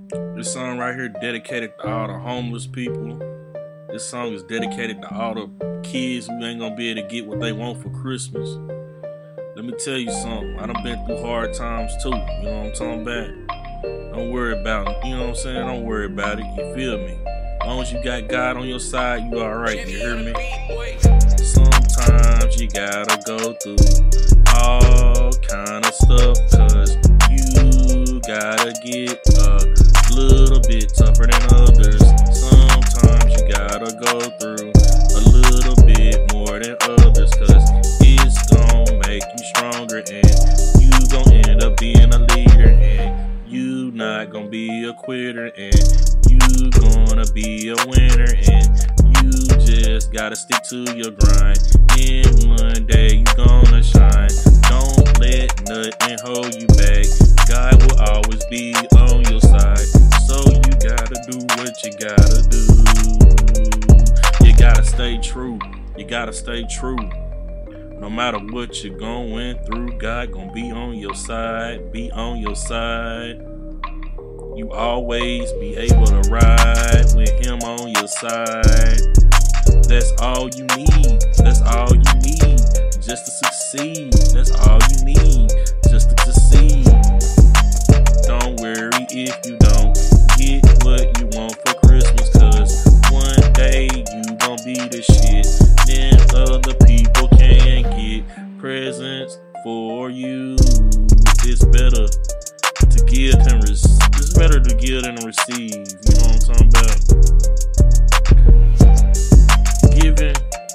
This song right here dedicated to all the homeless people. This song is dedicated to all the kids who ain't gonna be able to get what they want for Christmas. Let me tell you something. I done been through hard times too. You know what I'm talking about? Don't worry about it. You know what I'm saying? Don't worry about it. You feel me? As long as you got God on your side, you alright. You hear me? Sometimes you gotta go through all kind of stuff, cause you gotta get a little bit tougher than others. Sometimes you gotta go through a little bit more than others, cause it's gonna make you stronger and you gonna end up being a leader, and you not gonna be a quitter, and you gonna be a winner, and you just gotta stick to your grind. And one day you gonna shine. Don't let nothing hold you back. God will always be on your side. So you gotta do what you gotta do. You gotta stay true. You gotta stay true. No matter what you're going through, God gonna be on your side. Be on your side. You always be able to ride with him on your side. That's all you need. That's all you need just to succeed. That's all you need just to succeed. Don't worry if you don't get what you want for Christmas, cause one day you gon' be the shit. Then other people can get presents for you. It's better to give than it's better to give than to receive. You know what I'm talking about? Giving.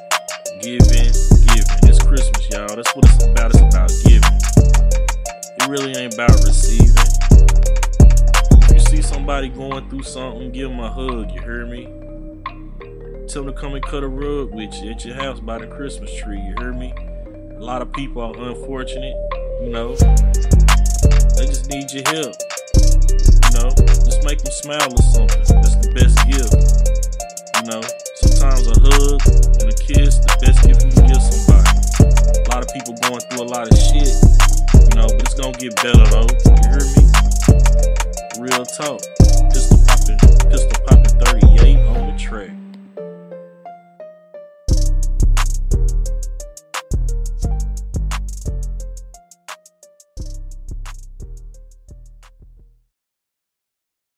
It's Christmas, y'all. That's what it's about. It's about giving. It really ain't about receiving. If you see somebody going through something, give them a hug. You hear me? Tell them to come and cut a rug with you at your house by the Christmas tree. You hear me? A lot of people are unfortunate. You know, they just need your help. You know, just make them smile or something. That's the best gift. You know, sometimes a hug and a kiss, the best gift you can give somebody. A lot of people going through a lot of shit, you know, but it's gonna get better though. You hear me? Real talk. Pistol poppin' 38 on the track.